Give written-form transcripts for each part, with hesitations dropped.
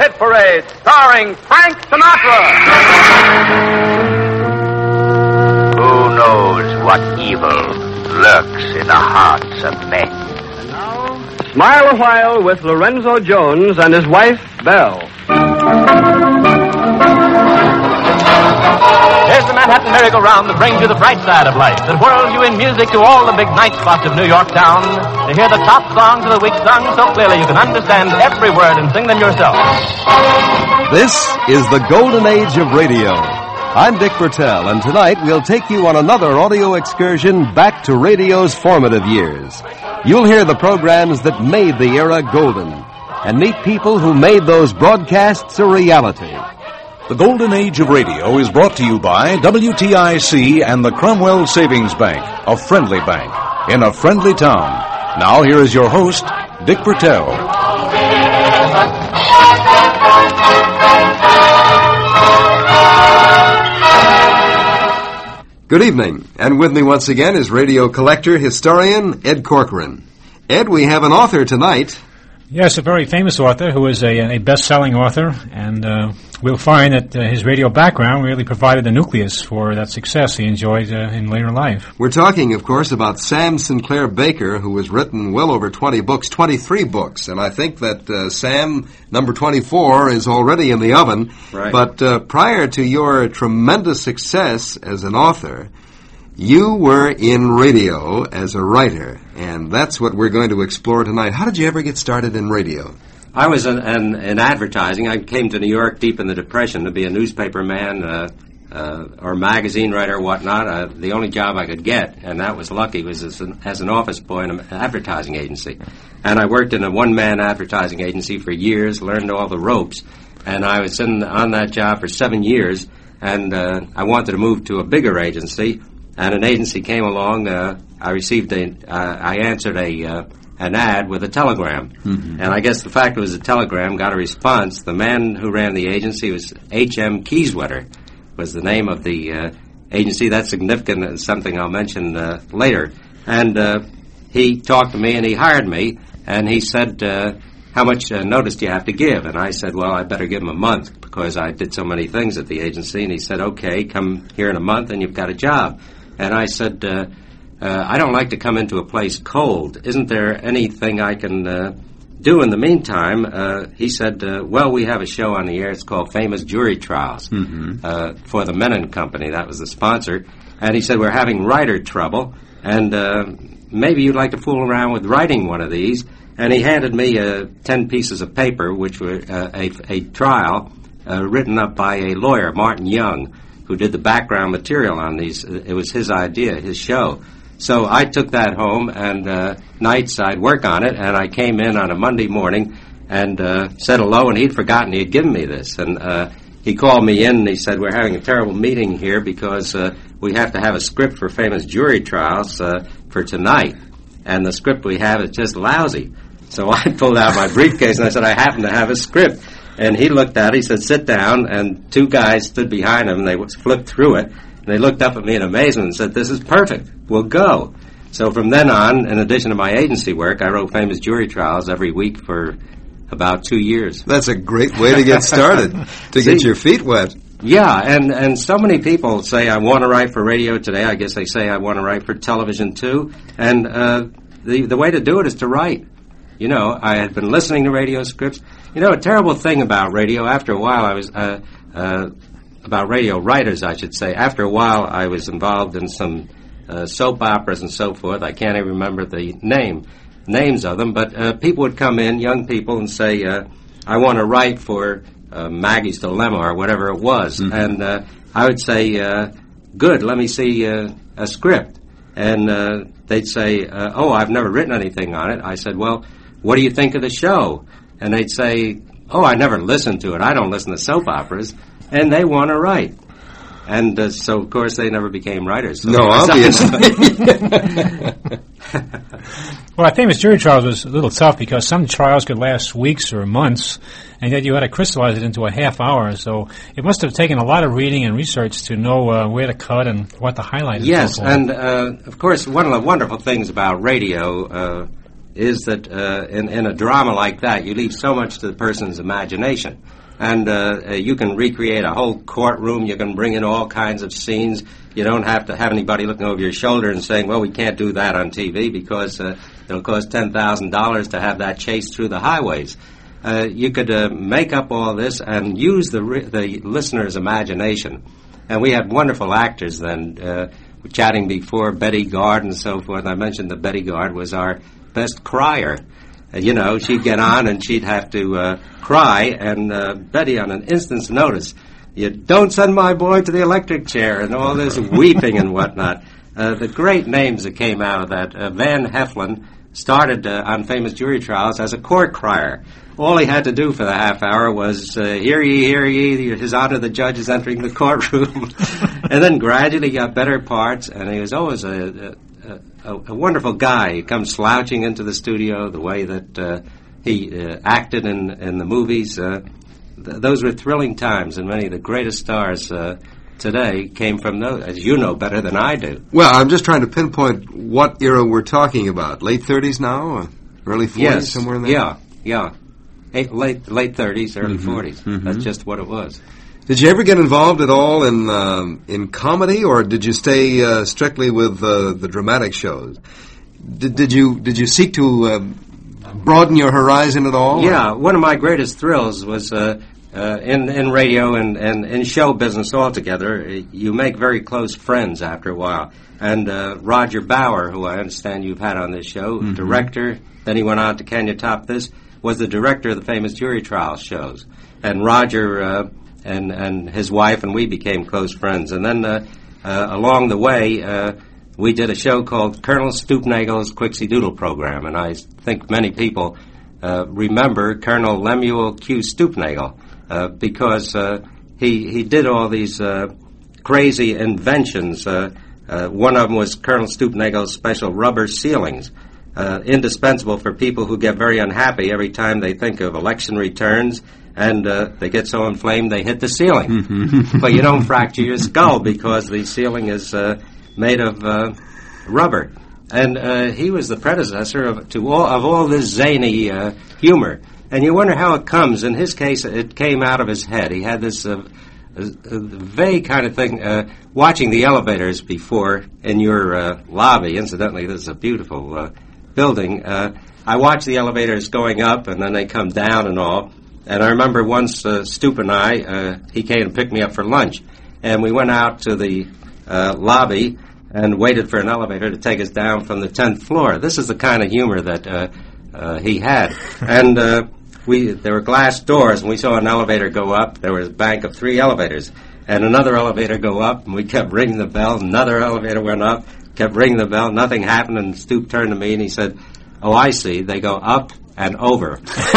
Hit Parade, starring Frank Sinatra. Who knows what evil lurks in the hearts of men? And now, Smile a While with Lorenzo Jones and his wife, Belle. There's the Manhattan merry-go-round that brings you the bright side of life, that whirls you in music to all the big night spots of New York town, to hear the top songs of the week sung so clearly you can understand every word and sing them yourself. This is the golden age of radio. I'm Dick Bertel, and tonight we'll take you on another audio excursion back to radio's formative years. You'll hear the programs that made the era golden, and meet people who made those broadcasts a reality. The Golden Age of Radio is brought to you by WTIC and the Cromwell Savings Bank, a friendly bank in a friendly town. Now here is your host, Dick Bertel. Good evening, and with me once again is radio collector, historian, Ed Corcoran. Ed, we have an author tonight. Yes, a very famous author who is a best-selling author, and we'll find that his radio background really provided the nucleus for that success he enjoyed in later life. We're talking, of course, about Sam Sinclair Baker, who has written well over 20 books, 23 books, and I think that Sam, number 24, is already in the oven. Right. But prior to your tremendous success as an author, you were in radio as a writer, and that's what we're going to explore tonight. How did you ever get started in radio? I was in advertising. I came to New York deep in the Depression to be a newspaper man or magazine writer or whatnot. The only job I could get, and that was lucky, was as an office boy in an advertising agency. And I worked in a one-man advertising agency for years, learned all the ropes, and I was on that job for 7 years, and I wanted to move to a bigger agency. And an agency came along. I answered an ad with a telegram, and I guess the fact it was a telegram got a response. The man who ran the agency was H.M. Kieswetter, was the name of the agency. That's significant and something I'll mention later. And he talked to me and he hired me, and he said, "How much notice do you have to give?" And I said, "Well, I better give him a month because I did so many things at the agency." And he said, "Okay, come here in a month and you've got a job." And I said, I don't like to come into a place cold. Isn't there anything I can do in the meantime? He said, well, we have a show on the air. It's called Famous Jury Trials for the Menon Company. That was the sponsor. And he said, we're having writer trouble, and maybe you'd like to fool around with writing one of these. And he handed me 10 pieces of paper, which were a trial written up by a lawyer, Martin Young, who did the background material on these. It was his idea, his show. So I took that home, and nights I'd work on it, and I came in on a Monday morning and said hello, and he'd forgotten he had given me this. And he called me in, and he said, we're having a terrible meeting here because we have to have a script for Famous Jury Trials for tonight, and the script we have is just lousy. So I pulled out my briefcase, and I said, I happen to have a script. And he looked at it, he said, sit down, and 2 guys stood behind him, and they flipped through it, and they looked up at me in amazement and said, this is perfect, we'll go. So from then on, in addition to my agency work, I wrote Famous Jury Trials every week for about 2 years. That's a great way to get started, to get your feet wet. Yeah, and so many people say, I want to write for radio today. I guess they say I want to write for television too, and the way to do it is to write. You know, I had been listening to radio scripts. You know, a terrible thing about radio, after a while I was, about radio writers, I should say, after a while I was involved in some soap operas and so forth. I can't even remember the names of them, but people would come in, young people, and say, I want to write for Maggie's Dilemma or whatever it was. And I would say, good, let me see a script. And they'd say, oh, I've never written anything on it. I said, well, what do you think of the show? And they'd say, oh, I never listened to it. I don't listen to soap operas. And they want to write. And so, of course, they never became writers. So no, obviously. Well, Famous Jury Trials was a little tough because some trials could last weeks or months, and yet you had to crystallize it into a half hour. So it must have taken a lot of reading and research to know where to cut and what to highlight. Yes, and of course, one of the wonderful things about radio is that in a drama like that, you leave so much to the person's imagination. And you can recreate a whole courtroom. You can bring in all kinds of scenes. You don't have to have anybody looking over your shoulder and saying, well, we can't do that on TV because it'll cost $10,000 to have that chase through the highways. You could make up all this and use the listener's imagination. And we had wonderful actors then. Chatting before, Betty Gard and so forth. I mentioned that Betty Gard was our best crier. She'd get on and she'd have to cry, and Betty, on an instant's notice, you don't send my boy to the electric chair, and all this weeping and whatnot. The great names that came out of that. Van Heflin started on Famous Jury Trials as a court crier. All he had to do for the half hour was, hear ye, His Honor the Judge is entering the courtroom. And then gradually got better parts, and he was always a wonderful guy. He comes slouching into the studio, the way that he acted in the movies. Those were thrilling times, and many of the greatest stars today came from those, as you know better than I do. Well, I'm just trying to pinpoint what era we're talking about. Late 30s now? Early 40s, yes, somewhere in there? Yeah. Late 30s, early 40s. Mm-hmm. That's just what it was. Did you ever get involved at all in comedy, or did you stay strictly with the dramatic shows? Did you seek to broaden your horizon at all? Yeah, one of my greatest thrills was in radio and in show business altogether. You make very close friends after a while. And Roger Bauer, who I understand you've had on this show, mm-hmm. director, then he went on to Can You Top This, was the director of the Famous Jury Trials shows. And Roger and his wife and we became close friends. And then along the way, we did a show called Colonel Stoopnagel's Quixie Doodle Program. And I think many people remember Colonel Lemuel Q. Stoopnagel because he did all these crazy inventions. One of them was Colonel Stoopnagel's special rubber ceilings. Indispensable for people who get very unhappy every time they think of election returns, and they get so inflamed they hit the ceiling. But you don't fracture your skull because the ceiling is made of rubber. And he was the predecessor of all this zany humor. And you wonder how it comes. In his case, it came out of his head. He had this vague kind of thing, watching the elevators before in your lobby. Incidentally, this is a beautiful building. I watched the elevators going up, and then they come down and all. And I remember once Stoop and I, he came and picked me up for lunch. And we went out to the lobby and waited for an elevator to take us down from the 10th floor. This is the kind of humor that he had. And there were glass doors, and we saw an elevator go up. There was a bank of 3 elevators. And another elevator go up, and we kept ringing the bell. Another elevator went up, kept ringing the bell. Nothing happened, and Stoop turned to me, and he said, "Oh, I see. They go up and over."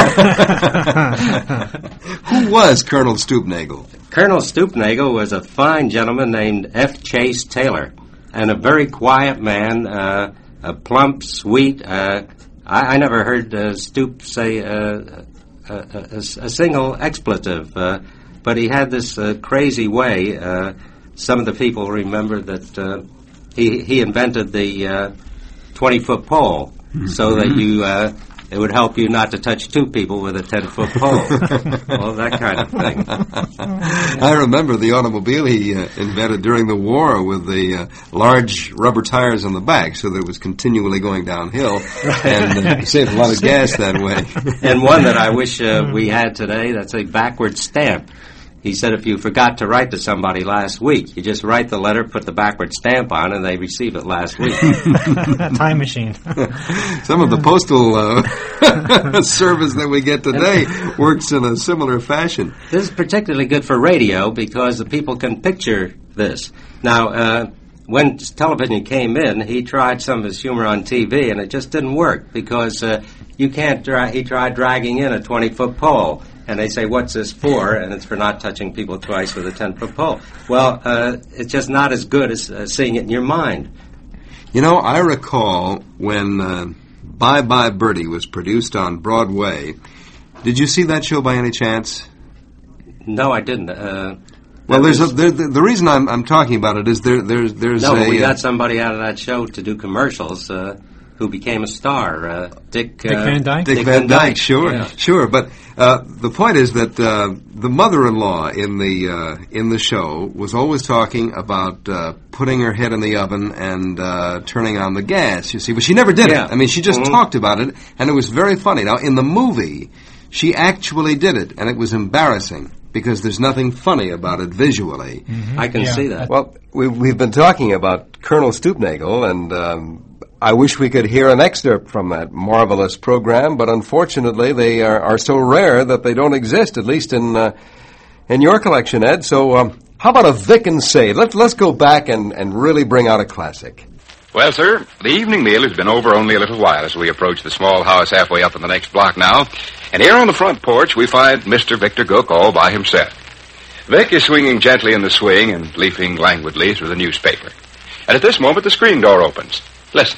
Who was Colonel Stoopnagel? Colonel Stoopnagel was a fine gentleman named F. Chase Taylor, and a very quiet man, a plump, sweet. I never heard Stoop say a single expletive, but he had this crazy way. Some of the people remember that he invented the 20-foot pole, so that it would help you not to touch 2 people with a 10-foot pole. All that kind of thing. I remember the automobile he invented during the war with the large rubber tires on the back, so that it was continually going downhill, and saved a lot of gas that way. And one that I wish we had today, that's a backward stamp. He said if you forgot to write to somebody last week, you just write the letter, put the backward stamp on, and they receive it last week. Time machine. Some of the postal service that we get today works in a similar fashion. This is particularly good for radio because the people can picture this. Now, when television came in, he tried some of his humor on TV, and it just didn't work because you can't. He tried dragging in a 20-foot pole. And they say, "What's this for?" And it's for not touching people twice with a 10-foot pole. Well, it's just not as good as seeing it in your mind. You know, I recall when Bye Bye Birdie was produced on Broadway. Did you see that show by any chance? No, I didn't. Well, the reason I'm talking about it is there's no, we got somebody out of that show to do commercials. who became a star, Dick Van Dyke? Dick Van Dyke, sure, yeah. sure. But the point is that the mother-in-law in the show was always talking about putting her head in the oven and turning on the gas, you see. But she never did it. I mean, she just talked about it, and it was very funny. Now, in the movie, she actually did it, and it was embarrassing because there's nothing funny about it visually. Mm-hmm. I can see that. Well, we've been talking about Colonel Stoopnagle, and I wish we could hear an excerpt from that marvelous program, but unfortunately they are so rare that they don't exist, at least in your collection, Ed. So how about a Vic and Save? Let's go back and really bring out a classic. Well, sir, the evening meal has been over only a little while as we approach the small house halfway up in the next block now. And here on the front porch, we find Mr. Victor Gook all by himself. Vic is swinging gently in the swing and leafing languidly through the newspaper. And at this moment, the screen door opens. Listen.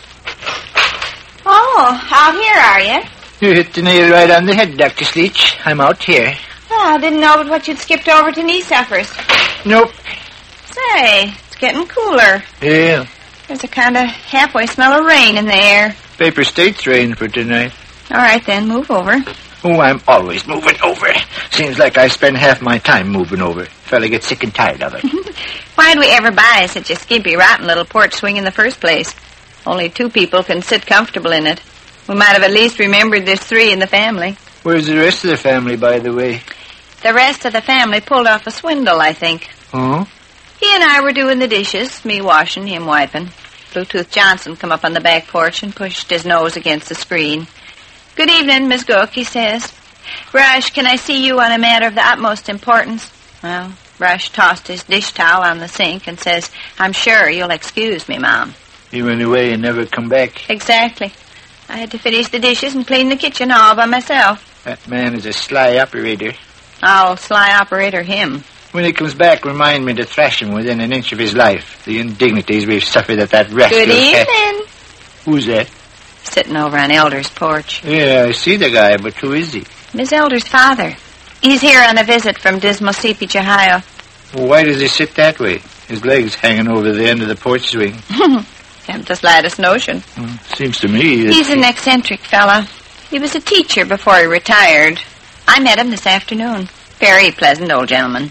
Oh, out here, are you? You hit the nail right on the head, Dr. Sleech. I'm out here. Oh, I didn't know but what you'd skipped over to knee suffers. Nope. Say, it's getting cooler. Yeah. There's a kind of halfway smell of rain in the air. Paper states rain for tonight. All right, then, move over. Oh, I'm always moving over. Seems like I spend half my time moving over. Fella gets sick and tired of it. Why'd we ever buy such a skimpy, rotten little porch swing in the first place? Only 2 people can sit comfortable in it. We might have at least remembered there's 3 in the family. Where's the rest of the family, by the way? The rest of the family pulled off a swindle, I think. Oh? He and I were doing the dishes, me washing, him wiping. Bluetooth Johnson come up on the back porch and pushed his nose against the screen. "Good evening, Miss Gook," he says. "Rush, can I see you on a matter of the utmost importance?" Well, Rush tossed his dish towel on the sink and says, "I'm sure you'll excuse me, Mom." He went away and never come back. Exactly. I had to finish the dishes and clean the kitchen all by myself. That man is a sly operator. I'll sly operator him. When he comes back, remind me to thrash him within an inch of his life. The indignities we've suffered at that rascal. Good evening. Who's that? Sitting over on Elder's porch. Yeah, I see the guy, but who is he? Miss Elder's father. He's here on a visit from Dismal Seepage, Ohio. Well, why does he sit that way? His legs hanging over the end of the porch swing. Haven't the slightest notion. Seems to me that He's an eccentric fella. He was a teacher before he retired. I met him this afternoon. Very pleasant old gentleman.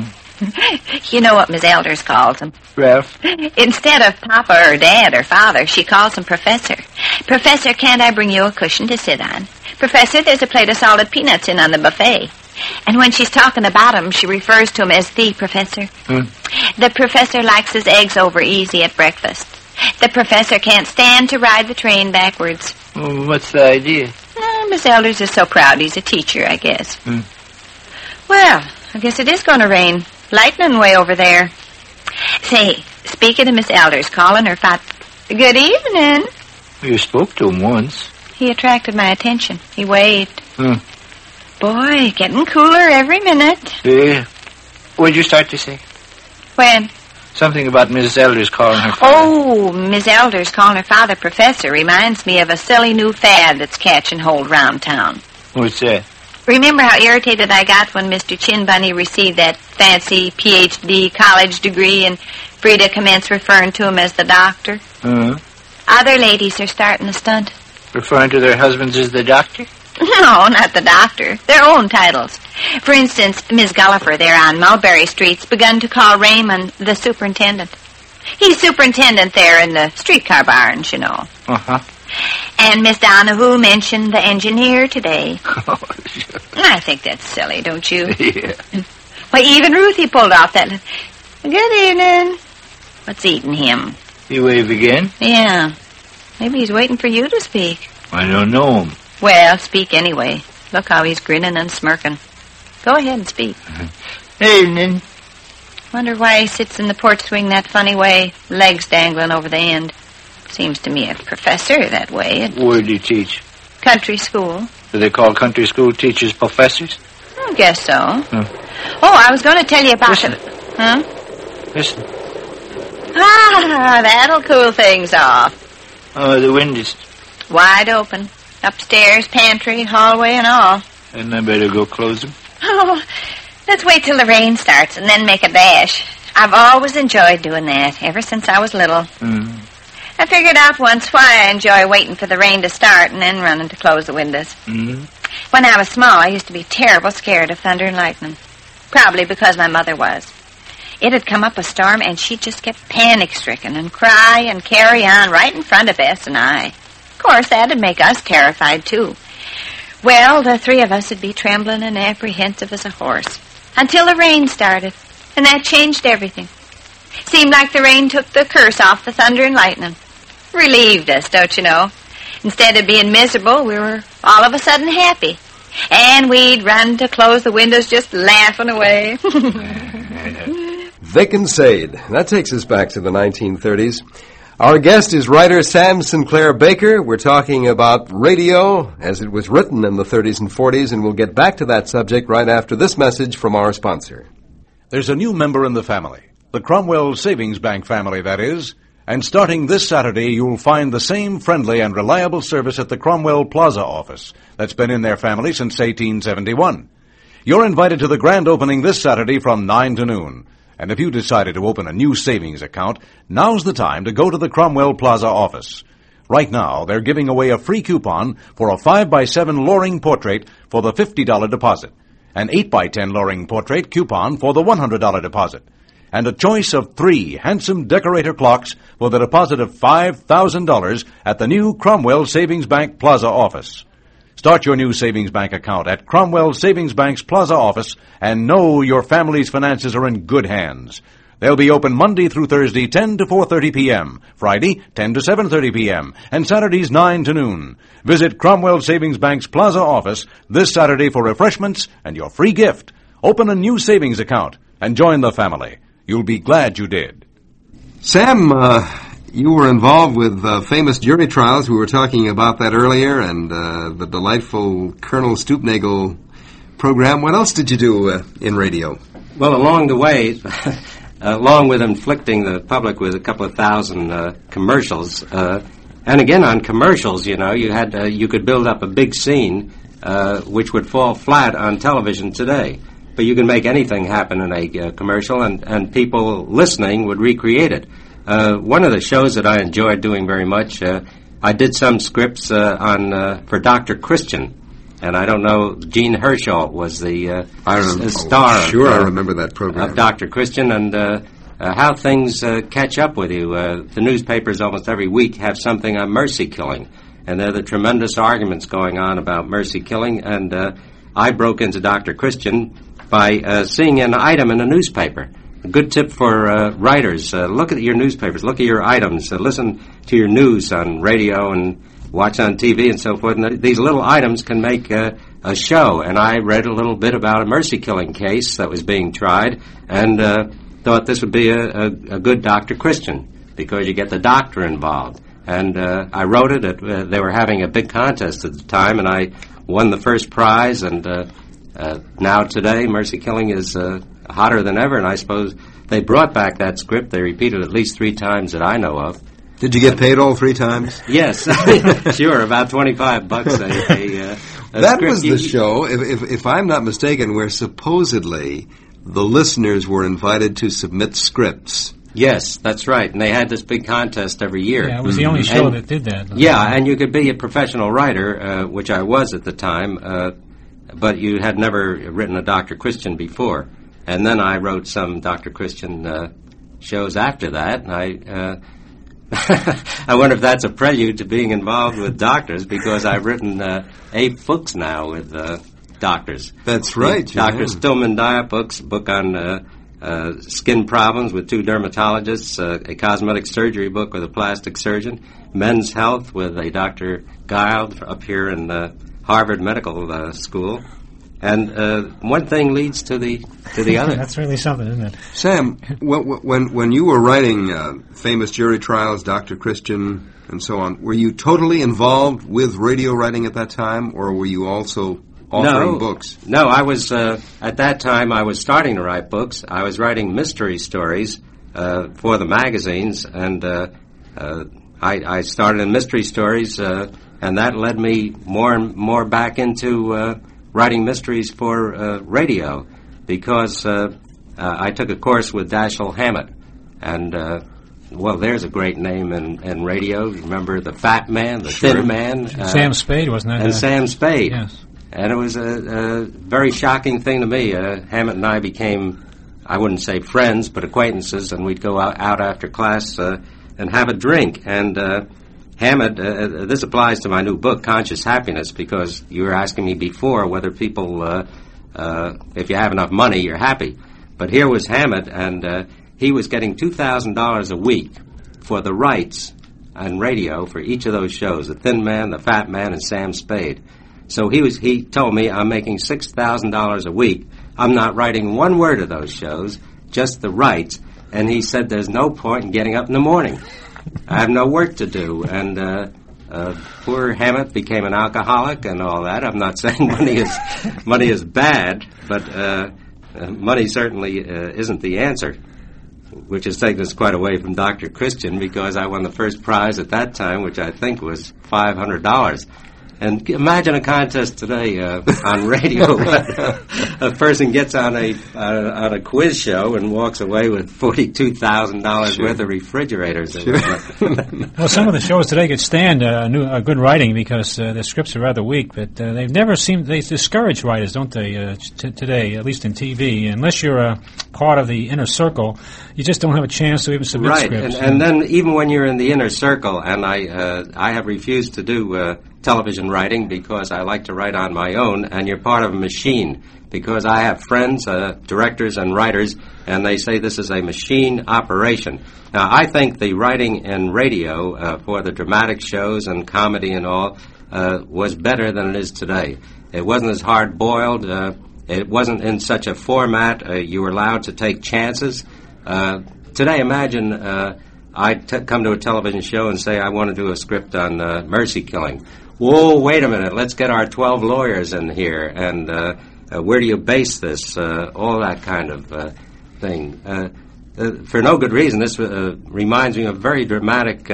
You know what Miss Elders calls him? Ralph? Instead of Papa or Dad or Father, she calls him Professor. "Professor, can't I bring you a cushion to sit on? Professor, there's a plate of salted peanuts in on the buffet." And when she's talking about him, she refers to him as the Professor. The Professor likes his eggs over easy at breakfast. The Professor can't stand to ride the train backwards. Oh, what's the idea? Miss Elders is so proud he's a teacher, I guess. Well, I guess it is going to rain. Lightning way over there. Say, speaking of Miss Elders, calling her Good evening. You spoke to him once. He attracted my attention. He waved. Boy, getting cooler every minute. Yeah. What did you start to say? When? Something about Mrs. Elders calling her father. Oh, Miss Elders calling her father Professor reminds me of a silly new fad that's catching hold round town. What's that? Remember how irritated I got when Mr. Chin Bunny received that fancy Ph.D. college degree and Frida commenced referring to him as the doctor? Other ladies are starting to stunt. Referring to their husbands as the doctor? No, not the doctor. Their own titles. For instance, Miss Gulliver there on Mulberry Street's begun to call Raymond the superintendent. He's superintendent there in the streetcar barns, you know. And Miss Donahue mentioned the engineer today. I think that's silly, don't you? Yeah. Why, even Ruthie pulled off that. Good evening. What's eating him? You wave again? Yeah. Maybe he's waiting for you to speak. I don't know him. Well, speak anyway. Look how he's grinning and smirking. Go ahead and speak. Evening. Wonder why he sits in the porch swing that funny way, legs dangling over the end. Seems to me a professor that way. Where do you teach? Country school. Do they call country school teachers professors? I guess so. Oh, I was going to tell you about Listen. Listen. Ah, that'll cool things off. Oh, the wind is wide open. Upstairs, pantry, hallway, and all. And I better go close them. Oh, let's wait till the rain starts and then make a dash. I've always enjoyed doing that, ever since I was little. And I figured out once why I enjoy waiting for the rain to start and then running to close the windows. Mm-hmm. When I was small, I used to be terrible scared of thunder and lightning. Probably because my mother was. It had come up a storm, and she just kept panic-stricken and cry and carry on right in front of Bess and I. Of course, that'd make us terrified, too. Well, the three of us would be trembling and apprehensive as a horse until the rain started, and that changed everything. Seemed like the rain took the curse off the thunder and lightning. Relieved us, don't you know? Instead of being miserable, we were all of a sudden happy. And we'd run to close the windows just laughing away. Vic and Sade. That takes us back to the 1930s. Our guest is writer Sam Sinclair Baker. We're talking about radio as it was written in the 30s and 40s, and we'll get back to that subject right after this message from our sponsor. There's a new member in the family. The Cromwell Savings Bank family, that is. And starting this Saturday, you'll find the same friendly and reliable service at the Cromwell Plaza office that's been in their family since 1871. You're invited to the grand opening this Saturday from 9 to noon. And if you decided to open a new savings account, now's the time to go to the Cromwell Plaza office. Right now, they're giving away a free coupon for a 5x7 Loring portrait for the $50 deposit, an 8x10 Loring portrait coupon for the $100 deposit, and a choice of 3 handsome decorator clocks for the deposit of $5,000 at the new Cromwell Savings Bank Plaza office. Start your new savings bank account at Cromwell Savings Bank's Plaza office and know your family's finances are in good hands. They'll be open Monday through Thursday 10 to 4:30 p.m., Friday 10 to 7:30 p.m., and Saturdays 9 to noon. Visit Cromwell Savings Bank's Plaza office this Saturday for refreshments and your free gift. Open a new savings account and join the family. You'll be glad you did. Sam, you were involved with famous jury trials. We were talking about that earlier, and the delightful Colonel Stoopnagle program. What else did you do in radio? Well, along the way, along with inflicting the public with a couple of thousand commercials, and again on commercials, you know, you could build up a big scene which would fall flat on television today. But you can make anything happen in a commercial, and people listening would recreate it. One of the shows that I enjoyed doing very much, I did some scripts for Dr. Christian, and I don't know, Gene Hershaw was the star. Sure, I remember that program. Of Dr. Christian, and how things catch up with you. The newspapers almost every week have something on mercy killing, and there are the tremendous arguments going on about mercy killing, and I broke into Dr. Christian by seeing an item in a newspaper. A good tip for writers, look at your newspapers, look at your items, listen to your news on radio and watch on TV and so forth. And these little items can make a show. And I read a little bit about a mercy-killing case that was being tried and thought this would be a good Dr. Christian because you get the doctor involved. And I wrote it. They were having a big contest at the time, and I won the first prize, and now today, mercy killing is hotter than ever, and I suppose they brought back that script. They repeated it at least 3 times that I know of. Did you get paid all 3 times? Yes, sure, about $25 That was the show, if I'm not mistaken, where supposedly the listeners were invited to submit scripts. Yes, that's right, and they had this big contest every year. Yeah, it was the only show that did that. Yeah, and you could be a professional writer, which I was at the time, but you had never written a Dr. Christian before. And then I wrote some Dr. Christian shows after that, and I wonder if that's a prelude to being involved with doctors, because I've written 8 books now with doctors. That's right. Dr. Stillman Dyer books, a book on skin problems with 2 dermatologists, a cosmetic surgery book with a plastic surgeon, men's health with a Dr. Guile up here in Harvard Medical School. And one thing leads to the other. That's really something, isn't it? Sam, when you were writing famous jury trials, Dr. Christian, and so on, were you totally involved with radio writing at that time, or were you also authoring books? No, I was, at that time, I was starting to write books. I was writing mystery stories for the magazines, and I started in mystery stories, and that led me more and more back into writing mysteries for radio, because I took a course with Dashiell Hammett, and well, there's a great name in radio. Remember the Fat Man, the Thin Man? Sam Spade, wasn't that? And Sam Spade. Yes. And it was a very shocking thing to me. Hammett and I became, I wouldn't say friends, but acquaintances, and we'd go out after class and have a drink. And Hammett, this applies to my new book, Conscious Happiness, because you were asking me before whether people, if you have enough money, you're happy. But here was Hammett, and he was getting $2,000 a week for the rights on radio for each of those shows, the Thin Man, the Fat Man, and Sam Spade. So he told me, I'm making $6,000 a week. I'm not writing one word of those shows, just the rights. And he said, there's no point in getting up in the morning. I have no work to do. And poor Hammett became an alcoholic and all that. I'm not saying money is bad, but money certainly isn't the answer, which has taken us quite away from Dr. Christian, because I won the first prize at that time, which I think was $500. And imagine a contest today on radio. A person gets on a quiz show and walks away with $42,000 worth of refrigerators. Sure. Well, some of the shows today could stand good writing because the scripts are rather weak, but they discourage writers, don't they, today, at least in TV. Unless you're a part of the inner circle, you just don't have a chance to even submit scripts. And then even when you're in the inner circle, and I have refused to do television writing because I like to write on my own, and you're part of a machine, because I have friends, directors and writers, and they say this is a machine operation. Now, I think the writing in radio for the dramatic shows and comedy and all was better than it is today. It wasn't as hard-boiled. It wasn't in such a format. You were allowed to take chances. Today, imagine I'd come to a television show and say I want to do a script on mercy killing. Whoa, wait a minute, let's get our 12 lawyers in here, and where do you base this? All that kind of thing. For no good reason, this reminds me of a very dramatic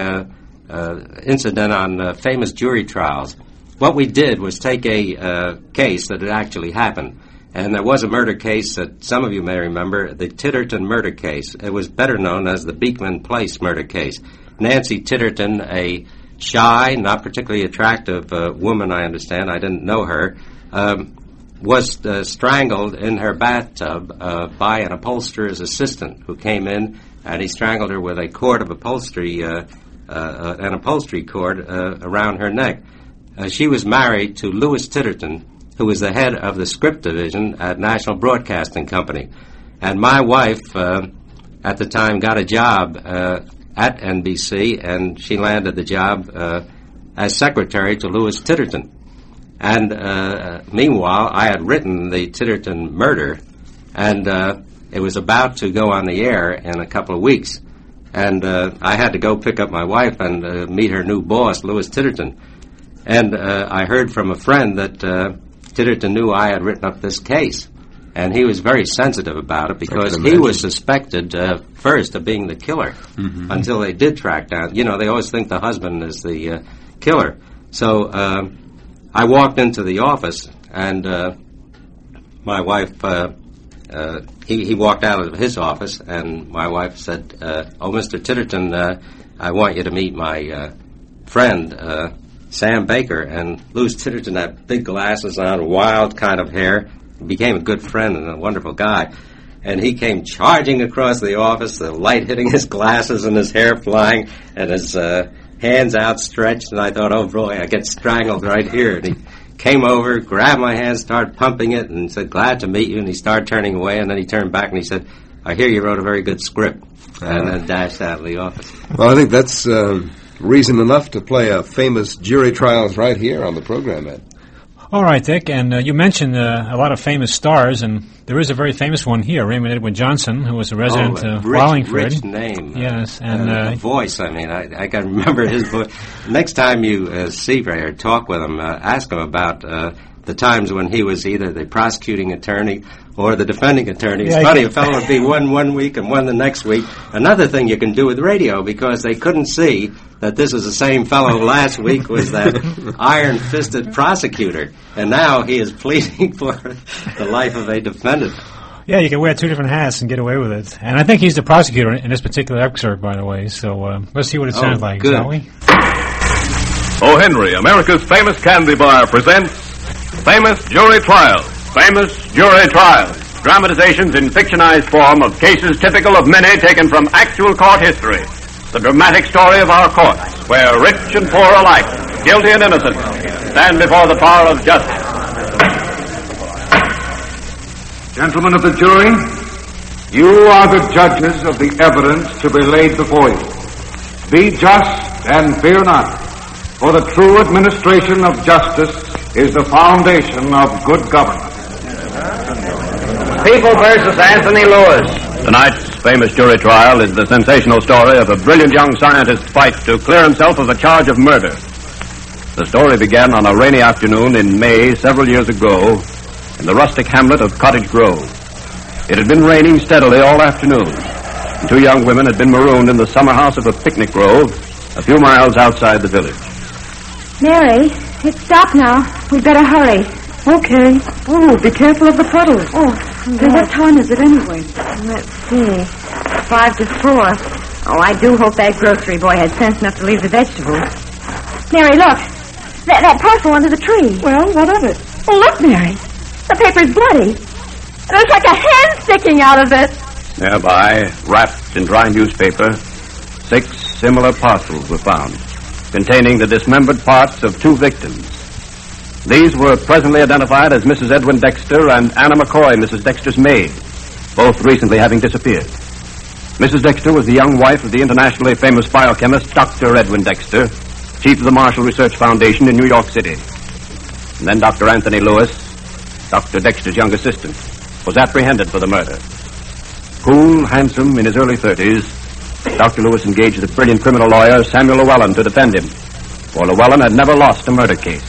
incident on famous jury trials. What we did was take a case that had actually happened, and there was a murder case that some of you may remember, the Titterton murder case. It was better known as the Beekman Place murder case. Nancy Titterton, a shy, not particularly attractive woman, I understand, I didn't know her, was strangled in her bathtub by an upholsterer's assistant who came in, and he strangled her with a cord of upholstery, an upholstery cord around her neck. She was married to Louis Titterton, who was the head of the script division at National Broadcasting Company. And my wife, at the time, got a job at NBC, and she landed the job as secretary to Louis Titterton. And meanwhile, I had written the Titterton murder, and it was about to go on the air in a couple of weeks. And I had to go pick up my wife and meet her new boss, Louis Titterton. And I heard from a friend that Titterton knew I had written up this case. And he was very sensitive about it because he was suspected first of being the killer until they did track down. You know, they always think the husband is the killer. So I walked into the office, and my wife, he walked out of his office, and my wife said, oh, Mr. Titterton, I want you to meet my friend, Sam Baker. And Louis Titterton had big glasses on, wild kind of hair. Became a good friend and a wonderful guy. And he came charging across the office, the light hitting his glasses and his hair flying and his hands outstretched. And I thought, oh, boy, I get strangled right here. And he came over, grabbed my hand, started pumping it, and said, glad to meet you. And he started turning away, and then he turned back and he said, I hear you wrote a very good script. And then dashed out of the office. Well, I think that's reason enough to play a famous jury trials right here on the program, Ed. All right, Dick, and you mentioned a lot of famous stars, and there is a very famous one here, Raymond Edwin Johnson, who was a resident of Wallingford. Rich name. Yes, and voice. I mean, I can remember his voice. Next time you see Ray or talk with him, ask him about the times when he was either the prosecuting attorney or the defending attorney. It's funny, a fellow would be one week and one the next week. Another thing you can do with radio, because they couldn't see that this is the same fellow last week was that iron-fisted prosecutor, and now he is pleading for the life of a defendant. Yeah, you can wear two different hats and get away with it. And I think he's the prosecutor in this particular excerpt, by the way. So let's see what it sounds like, good. shall we? O. Henry, America's famous candy bar, presents Famous Jury Trials. Famous Jury Trials. Dramatizations in fictionized form of cases typical of many taken from actual court history. The dramatic story of our courts, where rich and poor alike, guilty and innocent, stand before the power of justice. Gentlemen of the jury, you are the judges of the evidence to be laid before you. Be just and fear not, for the true administration of justice is the foundation of good government. People versus Anthony Lewis. Tonight's famous jury trial is the sensational story of a brilliant young scientist's fight to clear himself of a charge of murder. The story began on a rainy afternoon in May several years ago in the rustic hamlet of Cottage Grove. It had been raining steadily all afternoon, and two young women had been marooned in the summer house of a picnic grove a few miles outside the village. Mary, it's stopped now. We'd better hurry. Okay. Oh, be careful of the puddles. Oh, what time is it anyway? Let's see. 5 to 4. Oh, I do hope that grocery boy had sense enough to leave the vegetables. Mary, look. That parcel under the tree. Well, what of it? Oh, look, Mary. The paper's bloody. There's like a hand sticking out of it. Nearby, wrapped in dry newspaper, 6 similar parcels were found, containing the dismembered parts of 2 victims. These were presently identified as Mrs. Edwin Dexter and Anna McCoy, Mrs. Dexter's maid, both recently having disappeared. Mrs. Dexter was the young wife of the internationally famous biochemist Dr. Edwin Dexter, chief of the Marshall Research Foundation in New York City. And then Dr. Anthony Lewis, Dr. Dexter's young assistant, was apprehended for the murder. Cool, handsome, in his early 30s, Dr. Lewis engaged the brilliant criminal lawyer Samuel Llewellyn to defend him, for Llewellyn had never lost a murder case.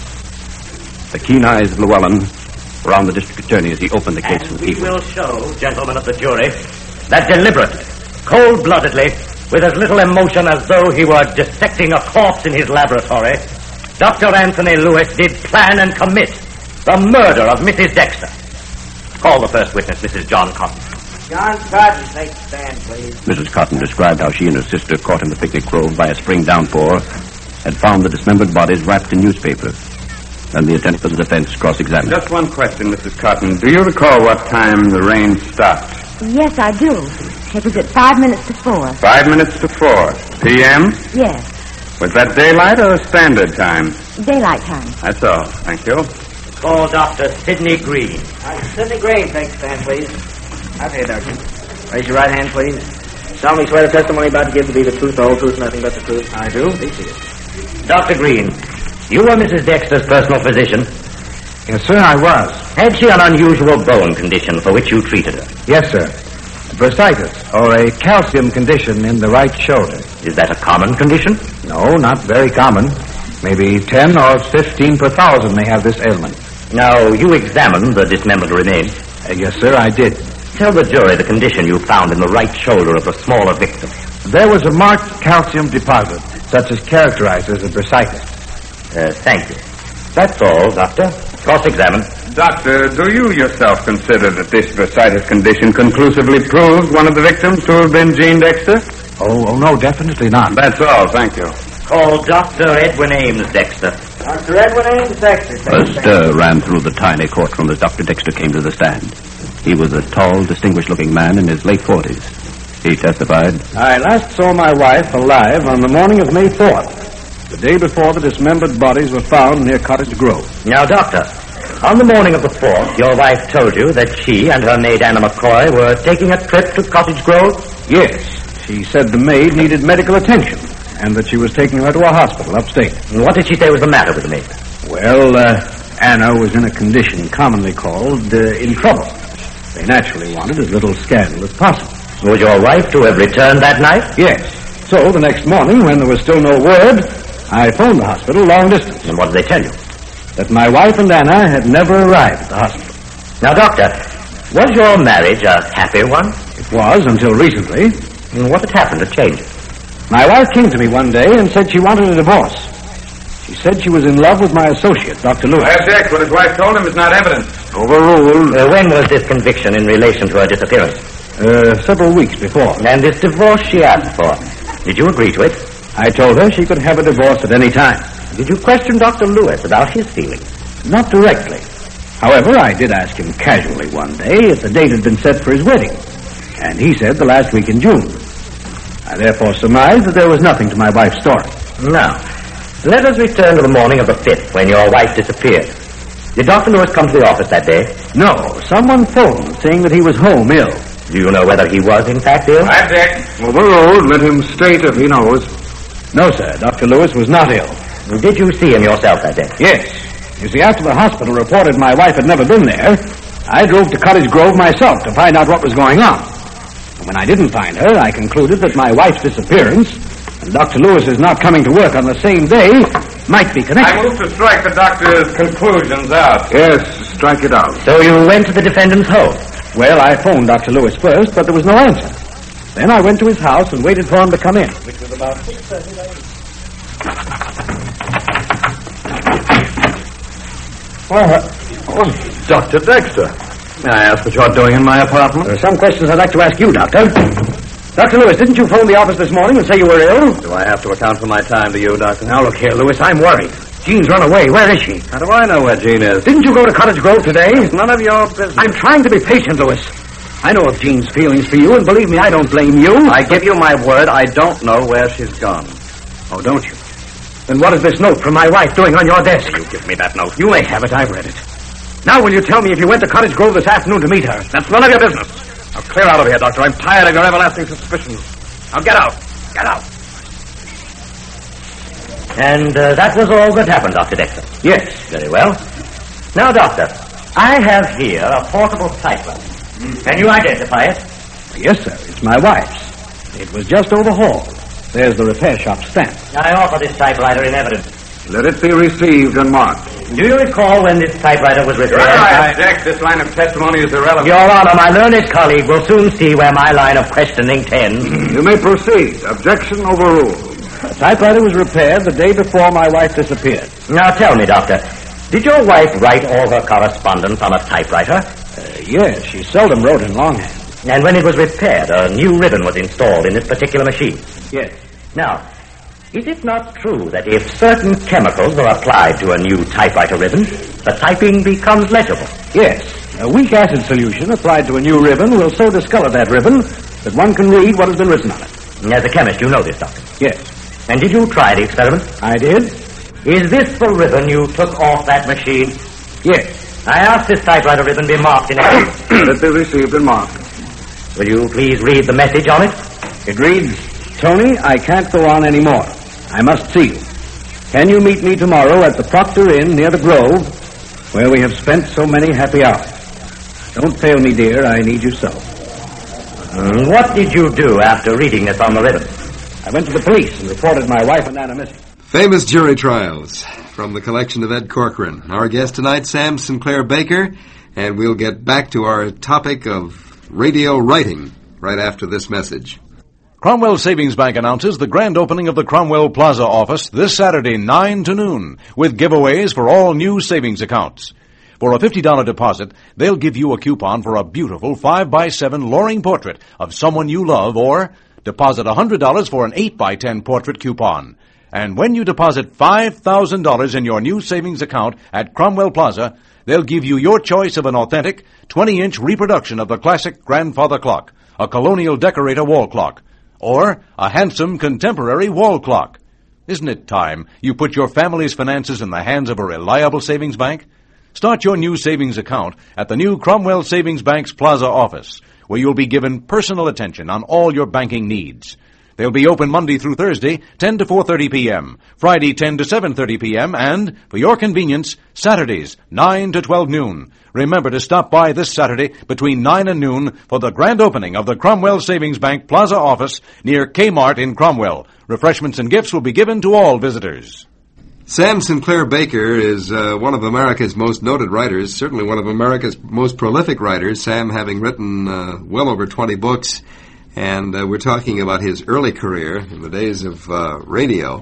The keen eyes of Llewellyn were on the district attorney as he opened the case for the people. We will show, gentlemen of the jury, that deliberately, cold-bloodedly, with as little emotion as though he were dissecting a corpse in his laboratory, Dr. Anthony Lewis did plan and commit the murder of Mrs. Dexter. Call the first witness, Mrs. John Cotton. John Cotton, take the stand, please. Mrs. Cotton described how she and her sister, caught in the picnic grove by a spring downpour, had found the dismembered bodies wrapped in newspaper. Then the attorney for the defense cross-examined. Just one question, Mrs. Cotton. Do you recall what time the rain stopped? Yes, I do. It was at 5 minutes to 4. 5 minutes to 4. P.M.? Yes, Was that daylight or standard time? daylight time. That's all. Thank you. Call Dr. Sidney Green. Sidney Green, take the stand, please. Out here, Doctor. Raise your right hand, please. Solemnly swear the testimony about to give to be the truth, the whole truth, nothing but the truth. I do. Please see it. Dr. Green, you were Mrs. Dexter's personal physician. Yes, sir, I was. Had she an unusual bone condition for which you treated her? Yes, sir. Bursitis, or a calcium condition in the right shoulder. Is that a common condition? No, not very common. Maybe 10 or 15 per thousand may have this ailment. Now, you examined the dismembered remains. Yes, sir, I did. Tell the jury the condition you found in the right shoulder of the smaller victim. There was a marked calcium deposit, such as characterizes a bursitis. Thank you. That's all, Doctor. Cross-examine. Doctor, do you yourself consider that this bursitis condition conclusively proves one of the victims to have been Jean Dexter? Oh, no, definitely not. That's all. Thank you. Call Dr. Edwin Ames Dexter. Dr. Edwin Ames Dexter. A stir ran through the tiny courtroom as Dr. Dexter came to the stand. He was a tall, distinguished-looking man in his late 40s. He testified, I last saw my wife alive on the morning of May 4th, the day before the dismembered bodies were found near Cottage Grove. Now, Doctor, on the morning of the 4th, your wife told you that she and her maid Anna McCoy were taking a trip to Cottage Grove? Yes. She said the maid needed medical attention and that she was taking her to a hospital upstate. And what did she say was the matter with the maid? Well, Anna was in a condition commonly called in trouble. They naturally wanted as little scandal as possible. Was your wife to have returned that night? Yes. So the next morning, when there was still no word, I phoned the hospital long distance. And what did they tell you? That my wife and Anna had never arrived at the hospital. Now, Doctor, was your marriage a happy one? It was until recently. And what had happened to change it? My wife came to me one day and said she wanted a divorce. He said she was in love with my associate, Dr. Lewis. I object. What his wife told him is not evidence. Overruled. When was this conviction in relation to her disappearance? Several weeks before. And this divorce she asked for, did you agree to it? I told her she could have a divorce at any time. Did you question Dr. Lewis about his feelings? Not directly. However, I did ask him casually one day if the date had been set for his wedding. And he said the last week in June. I therefore surmised that there was nothing to my wife's story. Now, let us return to the morning of the 5th, when your wife disappeared. Did Dr. Lewis come to the office that day? No. Someone phoned saying that he was home ill. Do you know whether he was, in fact, ill? I object. Overruled. Let him state if he knows. No, sir. Dr. Lewis was not ill. Did you see him yourself that day? Yes. You see, after the hospital reported my wife had never been there, I drove to Cottage Grove myself to find out what was going on. And when I didn't find her, I concluded that my wife's disappearance and Dr. Lewis's not coming to work on the same day might be connected. I move to strike the doctor's conclusions out. Yes, strike it out. So you went to the defendant's home? Well, I phoned Dr. Lewis first, but there was no answer. Then I went to his house and waited for him to come in, which was about 6:30. Dr. Dexter, may I ask what you're doing in my apartment? There are some questions I'd like to ask you, Doctor. Dr. Lewis, didn't you phone the office this morning and say you were ill? Do I have to account for my time to you, Doctor? Now, look here, Lewis, I'm worried. Jean's run away. Where is she? How do I know where Jean is? Didn't you go to Cottage Grove today? It's none of your business. I'm trying to be patient, Lewis. I know of Jean's feelings for you, and believe me, I don't blame you. I give you my word, I don't know where she's gone. Oh, don't you? Then what is this note from my wife doing on your desk? You give me that note. You may have it. I've read it. Now, will you tell me if you went to Cottage Grove this afternoon to meet her? That's none of your business. Now, clear out of here, Doctor. I'm tired of your everlasting suspicions. Now, get out. Get out. And that was all that happened, Dr. Dexter? Yes. Very well. Now, Doctor, I have here a portable typewriter. Can you identify it? Yes, sir. It's my wife's. It was just overhauled. There's the repair shop stamp. I offer this typewriter in evidence. Let it be received and marked. Do you recall when this typewriter was repaired? I object. This line of testimony is irrelevant. Your Honor, my learned colleague will soon see where my line of questioning tends. You may proceed. Objection overruled. The typewriter was repaired the day before my wife disappeared. Now tell me, Doctor, did your wife write all her correspondence on a typewriter? Yes, she seldom wrote in longhand. And when it was repaired, a new ribbon was installed in this particular machine? Yes. Now, is it not true that if certain chemicals are applied to a new typewriter ribbon, the typing becomes legible? Yes. A weak acid solution applied to a new ribbon will so discolor that ribbon that one can read what has been written on it. As a chemist, you know this, Doctor. Yes. And did you try the experiment? I did. Is this the ribbon you took off that machine? Yes. I asked this typewriter ribbon be marked in evidence. Let it be received and marked. Will you please read the message on it? It reads, Tony, I can't go on anymore. I must see you. Can you meet me tomorrow at the Proctor Inn near the Grove, where we have spent so many happy hours? Don't fail me, dear. I need you so. What did you do after reading this on the ribbon? I went to the police and reported my wife and Anna missing. Famous Jury Trials from the collection of Ed Corcoran. Our guest tonight, Sam Sinclair Baker, and we'll get back to our topic of radio writing right after this message. Cromwell Savings Bank announces the grand opening of the Cromwell Plaza office this Saturday, 9 to noon, with giveaways for all new savings accounts. For a $50 deposit, they'll give you a coupon for a beautiful 5x7 Loring portrait of someone you love, or deposit $100 for an 8x10 portrait coupon. And when you deposit $5,000 in your new savings account at Cromwell Plaza, they'll give you your choice of an authentic 20-inch reproduction of the classic grandfather clock, a colonial decorator wall clock, or a handsome contemporary wall clock. Isn't it time you put your family's finances in the hands of a reliable savings bank? Start your new savings account at the new Cromwell Savings Bank's Plaza office, where you'll be given personal attention on all your banking needs. They'll be open Monday through Thursday, 10 to 4:30 p.m., Friday, 10 to 7:30 p.m., and, for your convenience, Saturdays, 9 to 12 noon. Remember to stop by this Saturday between 9 and noon for the grand opening of the Cromwell Savings Bank Plaza office near Kmart in Cromwell. Refreshments and gifts will be given to all visitors. Sam Sinclair Baker is one of America's most noted writers, certainly one of America's most prolific writers, Sam having written well over 20 books. And we're talking about his early career in the days of radio.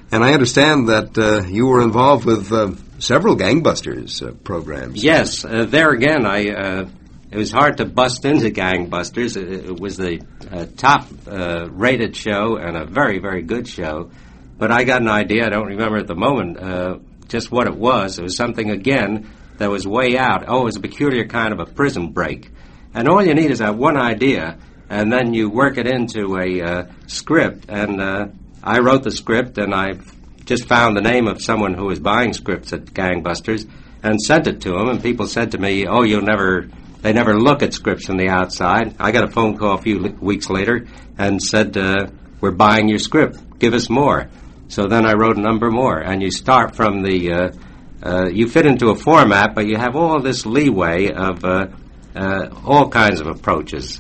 And I understand that you were involved with several gangbusters programs. Yes, there again, it was hard to bust into Gangbusters. It was the top-rated show and a very, very good show. But I got an idea, I don't remember at the moment just what it was. It was something, again, that was way out. Oh, it was a peculiar kind of a prison break. And all you need is that one idea, and then you work it into a script. And I wrote the script, and I just found the name of someone who was buying scripts at Gangbusters and sent it to him. And people said to me, "Oh, they never look at scripts from the outside." I got a phone call a few weeks later and said, "We're buying your script. Give us more." So then I wrote a number more. And you start from the, you fit into a format, but you have all this leeway of all kinds of approaches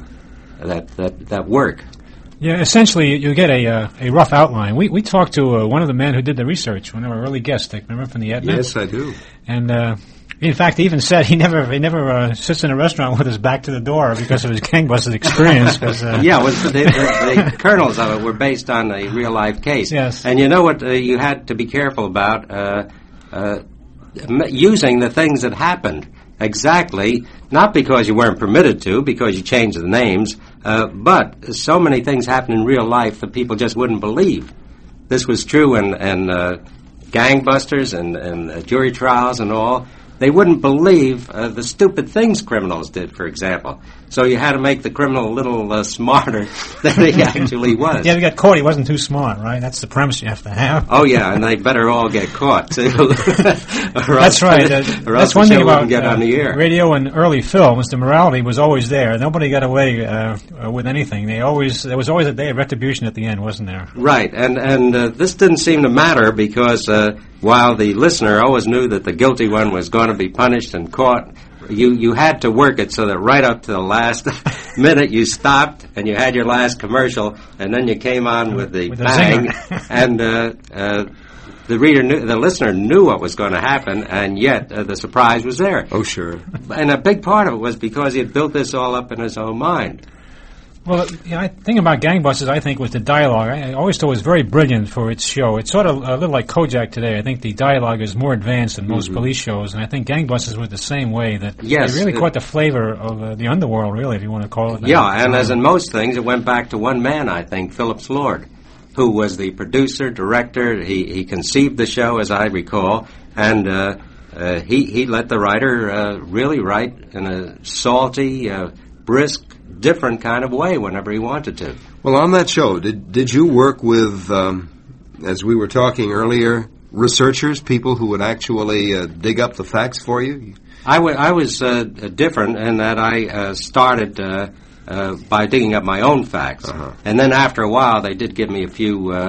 that work. Yeah, essentially, you get a rough outline. We talked to one of the men who did the research, one of our early guests, Dick. Remember from the Etna? Yes, I do. And in fact, he even said he never sits in a restaurant with his back to the door because of his Gangbusters experience. Yeah, the kernels of it were based on a real life case. Yes. And you know what you had to be careful about using the things that happened. Exactly, not because you weren't permitted to, because you changed the names, but so many things happen in real life that people just wouldn't believe. This was true in Gangbusters and jury trials and all. They wouldn't believe the stupid things criminals did, for example. So you had to make the criminal a little smarter than he actually was. Yeah, if he got caught, he wasn't too smart, right? That's the premise you have to have. Oh, yeah, and they better all get caught, too. That's right. That's one thing about get on the air. Radio and early films. The morality was always there. Nobody got away with anything. There was always a day of retribution at the end, wasn't there? Right, and this didn't seem to matter because while the listener always knew that the guilty one was going to be punished and caught, you had to work it so that right up to the last minute you stopped and you had your last commercial, and then you came on with the bang, and the listener knew what was going to happen, and yet the surprise was there. Oh, sure. And a big part of it was because he had built this all up in his own mind. Well, the thing about Gangbusters, I think, was the dialogue. I always thought it was very brilliant for its show. It's sort of a little like Kojak today. I think the dialogue is more advanced than most police shows, and I think Gangbusters was the same way. That they really caught the flavor of the underworld, really, if you want to call it that. Yeah, and as in most things, it went back to one man, I think, Phillips Lord, who was the producer, director. He conceived the show, as I recall, and he let the writer really write in a salty, brisk, different kind of way whenever he wanted to. Well, on that show, did you work with, as we were talking earlier, researchers, people who would actually dig up the facts for you? I was different in that I started by digging up my own facts. And then after a while, they did give me a few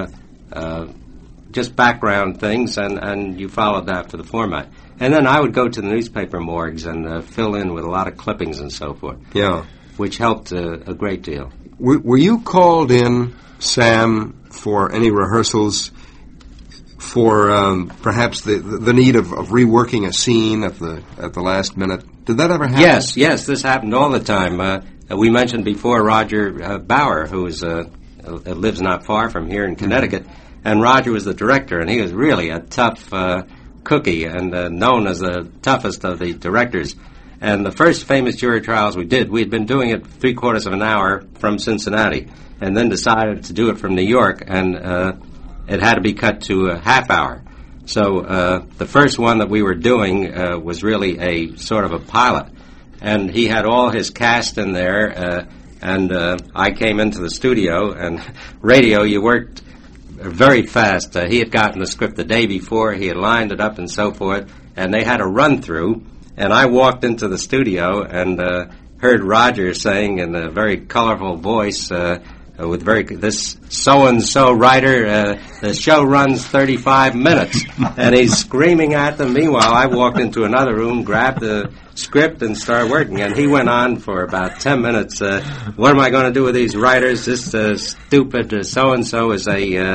just background things, and you followed that for the format. And then I would go to the newspaper morgues and fill in with a lot of clippings and so forth. Yeah. Which helped a great deal. Were you called in, Sam, for any rehearsals for perhaps the need of reworking a scene at the last minute? Did that ever happen? Yes, this happened all the time. We mentioned before Roger Bauer, who lives not far from here in Connecticut, and Roger was the director, and he was really a tough cookie and known as the toughest of the directors. And the first famous jury trials we had been doing it 3/4 of an hour from Cincinnati, and then decided to do it from New York, and it had to be cut to a half hour. So the first one that we were doing was really a sort of a pilot, and he had all his cast in there, and I came into the studio, and radio, you worked very fast. He had gotten the script the day before, he had lined it up and so forth, and they had a run-through. And I walked into the studio and heard Roger saying in a very colorful voice, with this so-and-so writer, the show runs 35 minutes. And he's screaming at them. Meanwhile, I walked into another room, grabbed the script, and started working. And he went on for about 10 minutes. What am I going to do with these writers? This stupid so-and-so is a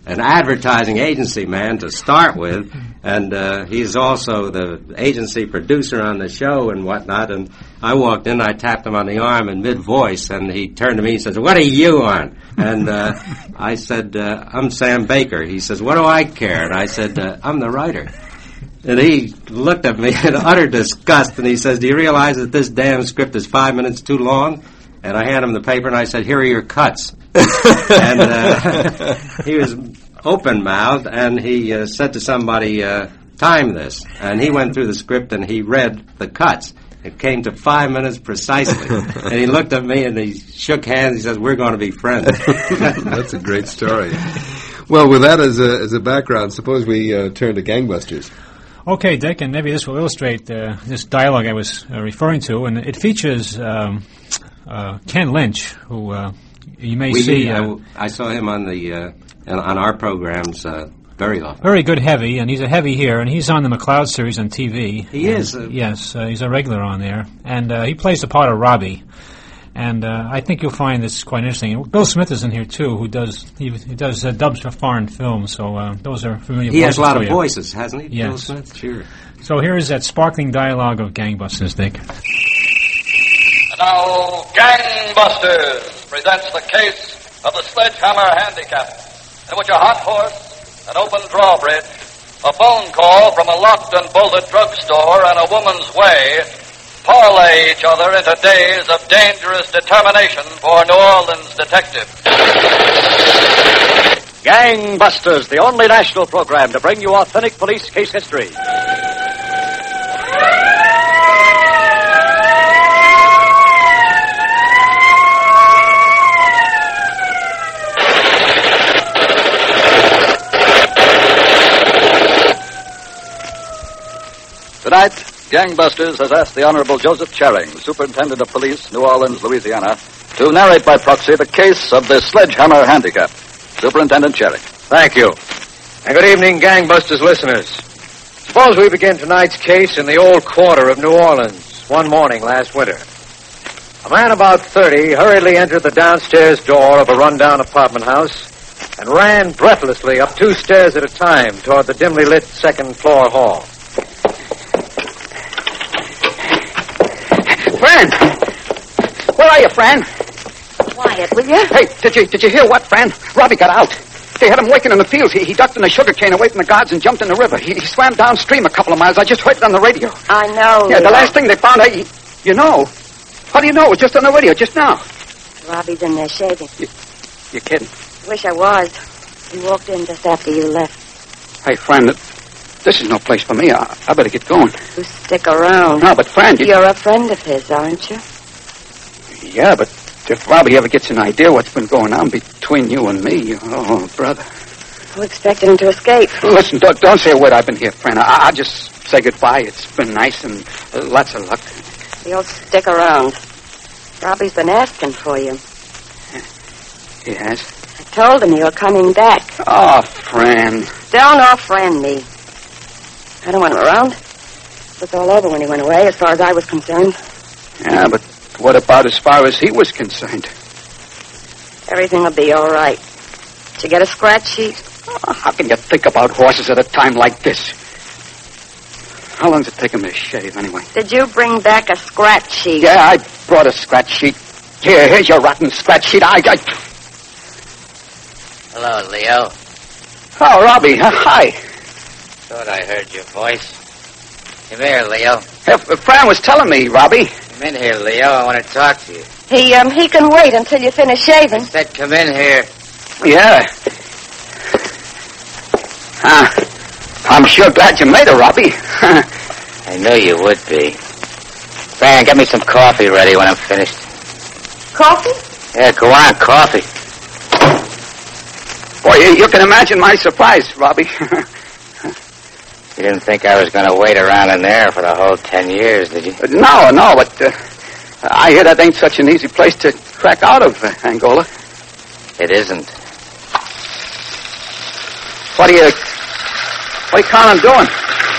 an advertising agency man to start with, and he's also the agency producer on the show and whatnot. And I walked in, I tapped him on the arm in mid-voice, and he turned to me and says, "What are you on?" And I said, "I'm Sam Baker." He says, "What do I care?" And I said, "I'm the writer." And he looked at me in utter disgust, and he says, "Do you realize that this damn script is 5 minutes too long?" And I handed him the paper, and I said, "Here are your cuts." And he was open-mouthed, and he said to somebody, "Time this." And he went through the script, and he read the cuts. It came to 5 minutes precisely. And he looked at me, and he shook hands. He says, "We're going to be friends." That's a great story. Well, with that as a background, suppose we turn to Gangbusters. Okay, Dick, and maybe this will illustrate this dialogue I was referring to, and it features Ken Lynch, who you may see. I saw him on the on our programs very often. Very good heavy, and he's a heavy here, and he's on the McCloud series on TV. He is. Yes, he's a regular on there, and he plays the part of Robbie. And I think you'll find this quite interesting. Bill Smith is in here too, who does dubs for foreign films. So those are familiar. He has a lot of voices, hasn't he? Yes. Bill Smith, sure. So here is that sparkling dialogue of Gangbusters, Dick. And now, Gangbusters presents the case of the Sledgehammer Handicap, in which a hot horse, an open drawbridge, a phone call from a locked and bolted drugstore, and a woman's way parlay each other into days of dangerous determination for New Orleans detectives. Gangbusters, the only national program to bring you authentic police case history. Tonight, Gangbusters has asked the Honorable Joseph Charing, Superintendent of Police, New Orleans, Louisiana, to narrate by proxy the case of the Sledgehammer Handicap. Superintendent Charing. Thank you. And good evening, Gangbusters listeners. Suppose we begin tonight's case in the old quarter of New Orleans, one morning last winter. A man about 30 hurriedly entered the downstairs door of a rundown apartment house and ran breathlessly up 2 stairs at a time toward the dimly lit second-floor hall. Fran! Where are you, Fran? Quiet, will you? Hey, did you hear what, Fran? Robbie got out. They had him working in the fields. He ducked in the sugar cane away from the guards and jumped in the river. He swam downstream a couple of miles. I just heard it on the radio. I know. Yeah, the last thing they found, you know. How do you know? It was just on the radio just now. Robbie's in there shaving. You're kidding. Wish I was. He walked in just after you left. Hey, Fran, this is no place for me. I better get going. You stick around. No, but Fran, You're a friend of his, aren't you? Yeah, but if Robbie ever gets an idea what's been going on between you and me, oh, brother. Who expected him to escape? Listen, don't say a word. I've been here, Fran. I'll just say goodbye. It's been nice and lots of luck. You'll stick around. Robbie's been asking for you. He has? I told him you were coming back. Oh, Fran. Don't offend me. I don't want him around. It was all over when he went away, as far as I was concerned. Yeah, but what about as far as he was concerned? Everything will be all right. Did you get a scratch sheet? Oh, how can you think about horses at a time like this? How long does it take him to shave, anyway? Did you bring back a scratch sheet? Yeah, I brought a scratch sheet. Here's your rotten scratch sheet. Hello, Leo. Oh, Robbie. Hi. Thought I heard your voice. Come here, Leo. Fran was telling me, Robbie. Come in here, Leo. I want to talk to you. He can wait until you finish shaving. I said come in here. Yeah. I'm sure glad you made it, Robbie. I knew you would be. Fran, get me some coffee ready when I'm finished. Coffee? Yeah, go on, coffee. Boy, you can imagine my surprise, Robbie. You didn't think I was going to wait around in there for the whole 10 years, did you? No, but I hear that ain't such an easy place to crack out of, Angola. It isn't. What are you counting on doing?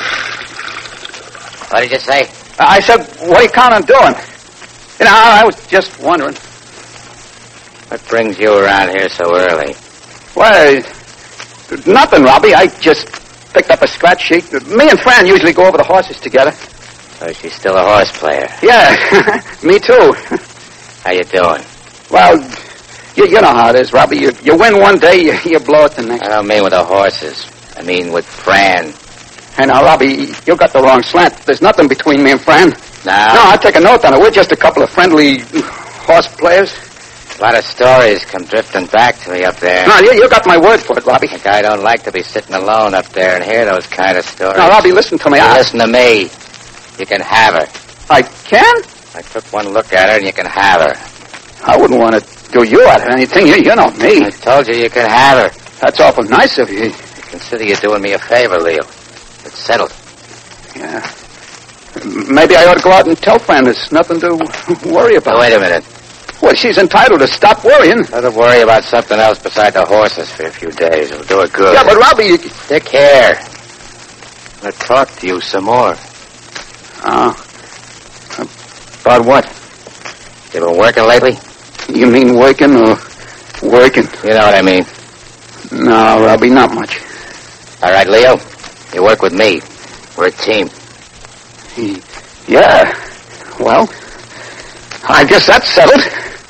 What did you say? I said, what are you counting on doing? You know, I was just wondering. What brings you around here so early? Well, Nothing, Robbie. I just picked up a scratch sheet. Me and Fran usually go over the horses together. So she's still a horse player. Yeah, me too. How you doing? Well, you know how it is, Robbie. You win one day, you blow it the next. I don't mean with the horses. I mean with Fran. Hey, now, Robbie, you got the wrong slant. There's nothing between me and Fran. No, I'll take a note on it. We're just a couple of friendly horse players. A lot of stories come drifting back to me up there. No, you got my word for it, Robbie. A guy don't like to be sitting alone up there and hear those kind of stories. Now, Robbie, listen to me. You listen to me. You can have her. I can? I took one look at her and you can have her. I wouldn't want to do you out of anything. You know me. I told you you can have her. That's awful nice of you. I consider you doing me a favor, Leo. It's settled. Yeah. Maybe I ought to go out and tell Fran there's nothing to worry about. Oh, wait a minute. Well, she's entitled to stop worrying. Let her worry about something else besides the horses for a few days. It'll do her good. Yeah, but Robbie... Dick, here. I'll talk to you some more. Oh. About what? You been working lately? You mean working or working? You know what I mean. No, Robbie, not much. All right, Leo. You work with me. We're a team. Yeah. Well, I guess that's settled.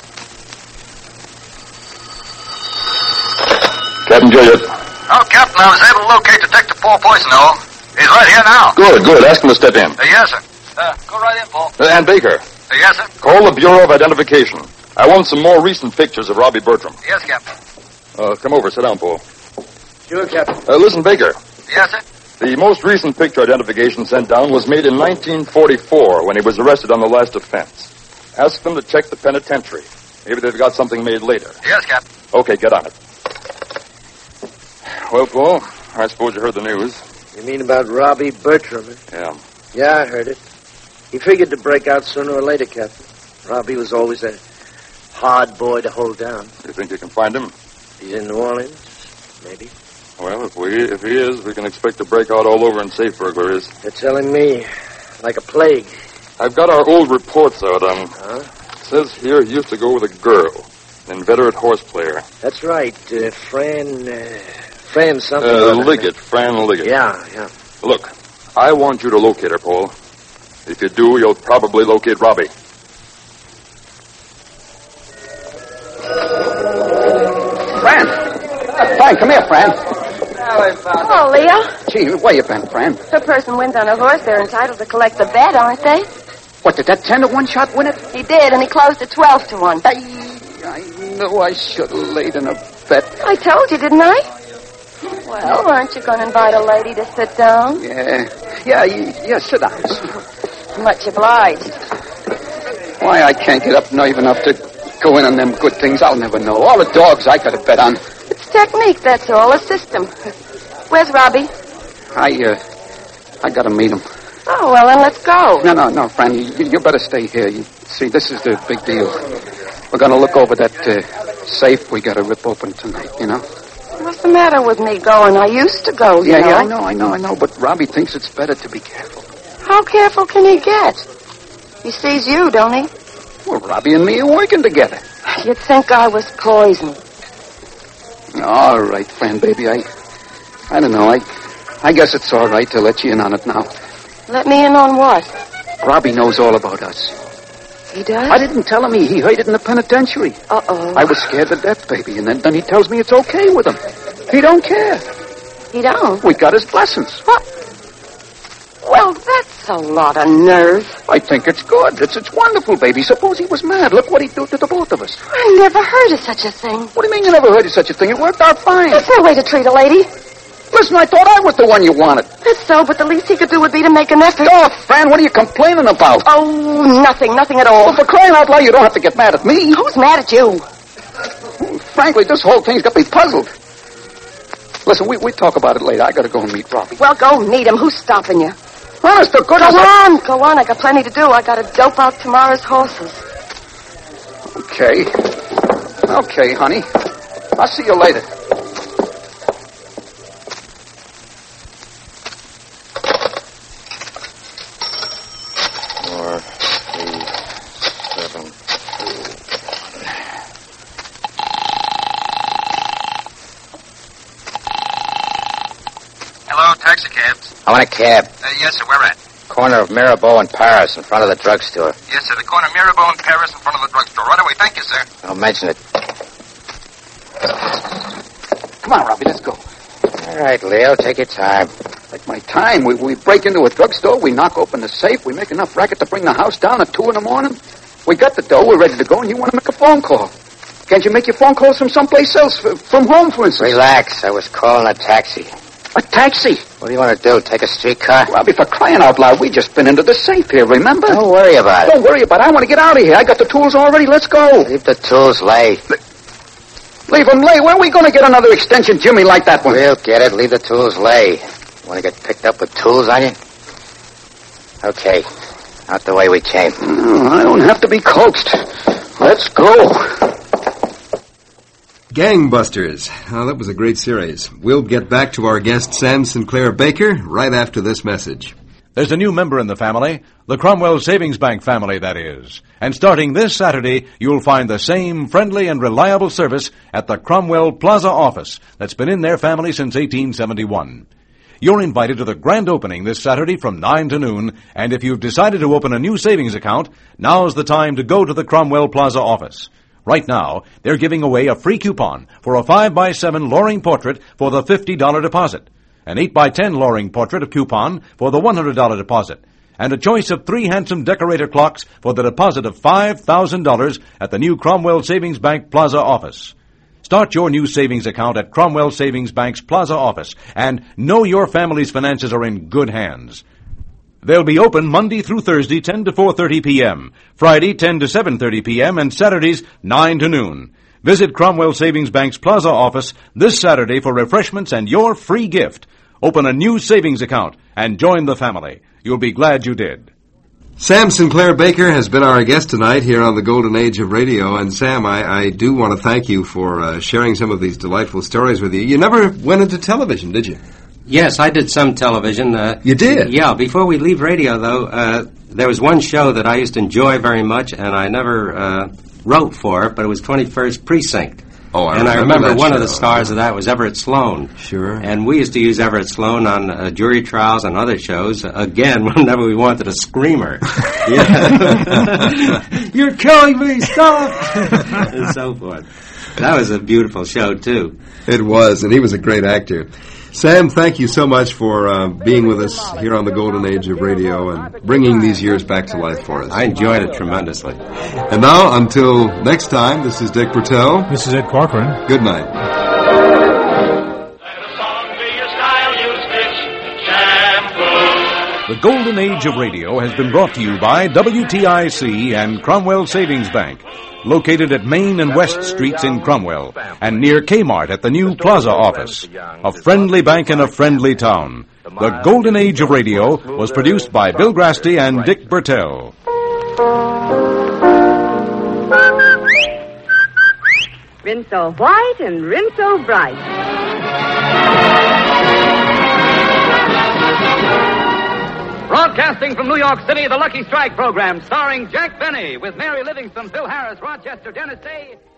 Captain Juliet. Oh, Captain, I was able to locate Detective Paul Poisonell. He's right here now. Good. Ask him to step in. Yes, sir. Go right in, Paul. And Baker. Yes, sir. Call the Bureau of Identification. I want some more recent pictures of Robbie Bertram. Yes, Captain. Come over. Sit down, Paul. Sure, Captain. Listen, Baker. Yes, sir. The most recent picture identification sent down was made in 1944 when he was arrested on the last offense. Ask them to check the penitentiary. Maybe they've got something made later. Yes, Captain. Okay, get on it. Well, Paul, I suppose you heard the news. You mean about Robbie Bertram? Yeah. Yeah, I heard it. He figured to break out sooner or later, Captain. Robbie was always a hard boy to hold down. You think you can find him? He's in New Orleans, maybe. Well, if he is, we can expect to break out all over in safe burglaries. They're telling me, like a plague. I've got our old reports out on him. Huh? It says here he used to go with a girl, an inveterate horse player. That's right. Fran something. Liggett, Fran Liggett. Yeah. Look, I want you to locate her, Paul. If you do, you'll probably locate Robbie. Fran, come here, Fran. Oh, Leo. Gee, where you been, Fran? If a person wins on a horse, they're entitled to collect the bet, aren't they? What, did that 10-to-1 shot win it? He did, and he closed at 12-1. I knew I should have laid in a bet. I told you, didn't I? Well, aren't you going to invite a lady to sit down? Yeah, sit down. Much obliged. Why I can't get up nerve enough to go in on them good things, I'll never know. All the dogs I got to bet on. It's technique, that's all, a system. Where's Robbie? I got to meet him. Oh, well, then let's go. No, Fran, you better stay here. You see, this is the big deal. We're going to look over that safe we got to rip open tonight, you know? What's the matter with me going? I used to go, you know. Yeah, I know, but Robbie thinks it's better to be careful. How careful can he get? He sees you, don't he? Well, Robbie and me are working together. You'd think I was poison. All right, Fran, baby, I don't know. I guess it's all right to let you in on it now. Let me in on what? Robbie knows all about us. He does? I didn't tell him. He heard it in the penitentiary. Uh-oh. I was scared to death, baby, and then he tells me it's okay with him. He don't care. He don't? We got his blessings. What? Well, that's a lot of nerve. I think it's good. It's wonderful, baby. Suppose he was mad. Look what he'd do to the both of us. I never heard of such a thing. What do you mean you never heard of such a thing? It worked out fine. That's no way to treat a lady. Listen, I thought I was the one you wanted. That's so, but the least he could do would be to make an effort. Oh, Fran, what are you complaining about? Oh, nothing at all. Well, for crying out loud, you don't have to get mad at me. Who's mad at you? Frankly, this whole thing's got me puzzled. Listen, we talk about it later. I gotta go and meet Robbie. Well, go meet him. Who's stopping you? Honest to goodness. Go on. I got plenty to do. I gotta dope out tomorrow's horses. Okay, honey. I'll see you later. I want a cab. Yes, sir. Where at? Corner of Mirabeau and Paris, in front of the drugstore. Yes, sir. The corner of Mirabeau and Paris in front of the drugstore. Right away. Thank you, sir. Don't mention it. Come on, Robbie, let's go. All right, Leo, take your time. Take my time. We break into a drugstore, we knock open the safe, we make enough racket to bring the house down at 2 in the morning. We got the dough, we're ready to go, and you want to make a phone call. Can't you make your phone calls from someplace else? From home, for instance? Relax. I was calling a taxi. A taxi? What do you want to do, take a streetcar? Robbie, for crying out loud, we just been into the safe here, remember? Don't worry about it. Don't worry about it. I want to get out of here. I got the tools already. Let's go. Leave the tools lay. Leave them lay? Where are we going to get another extension Jimmy like that one? We'll get it. Leave the tools lay. Want to get picked up with tools on you? Okay. Out the way we came. I don't have to be coaxed. Let's go. Gangbusters. Oh, that was a great series. We'll get back to our guest, Sam Sinclair Baker, right after this message. There's a new member in the family, the Cromwell Savings Bank family, that is. And starting this Saturday, you'll find the same friendly and reliable service at the Cromwell Plaza office that's been in their family since 1871. You're invited to the grand opening this Saturday from 9 to noon, and if you've decided to open a new savings account, now's the time to go to the Cromwell Plaza office. Right now, they're giving away a free coupon for a 5x7 Loring portrait for the $50 deposit, an 8x10 Loring portrait of coupon for the $100 deposit, and a choice of 3 handsome decorator clocks for the deposit of $5,000 at the new Cromwell Savings Bank Plaza office. Start your new savings account at Cromwell Savings Bank's Plaza office and know your family's finances are in good hands. They'll be open Monday through Thursday, 10 to 4:30 p.m., Friday, 10 to 7:30 p.m., and Saturdays, 9 to noon. Visit Cromwell Savings Bank's Plaza office this Saturday for refreshments and your free gift. Open a new savings account and join the family. You'll be glad you did. Sam Sinclair Baker has been our guest tonight here on the Golden Age of Radio. And Sam, I do want to thank you for sharing some of these delightful stories with you. You never went into television, did you? Yes, I did some television. You did? Yeah, before we leave radio, though, there was one show that I used to enjoy very much, and I never wrote for it, but it was 21st Precinct. Oh, I remember one of the stars of that was Everett Sloan. Sure. And we used to use Everett Sloan on jury trials and other shows, again, whenever we wanted a screamer. You're killing me, stop! And so forth. That was a beautiful show, too. It was, and he was a great actor. Sam, thank you so much for being with us here on the Golden Age of Radio and bringing these years back to life for us. I enjoyed it tremendously. And now, until next time, this is Dick Bertel. This is Ed Corcoran. Good night. The Golden Age of Radio has been brought to you by WTIC and Cromwell Savings Bank, located at Main and West Streets in Cromwell, and near Kmart at the new Plaza office. A friendly bank in a friendly town. The Golden Age of Radio was produced by Bill Grasty and Dick Bertel. Rinso white and Rinso bright. Broadcasting from New York City, the Lucky Strike program, starring Jack Benny with Mary Livingston, Phil Harris, Rochester, Dennis Day.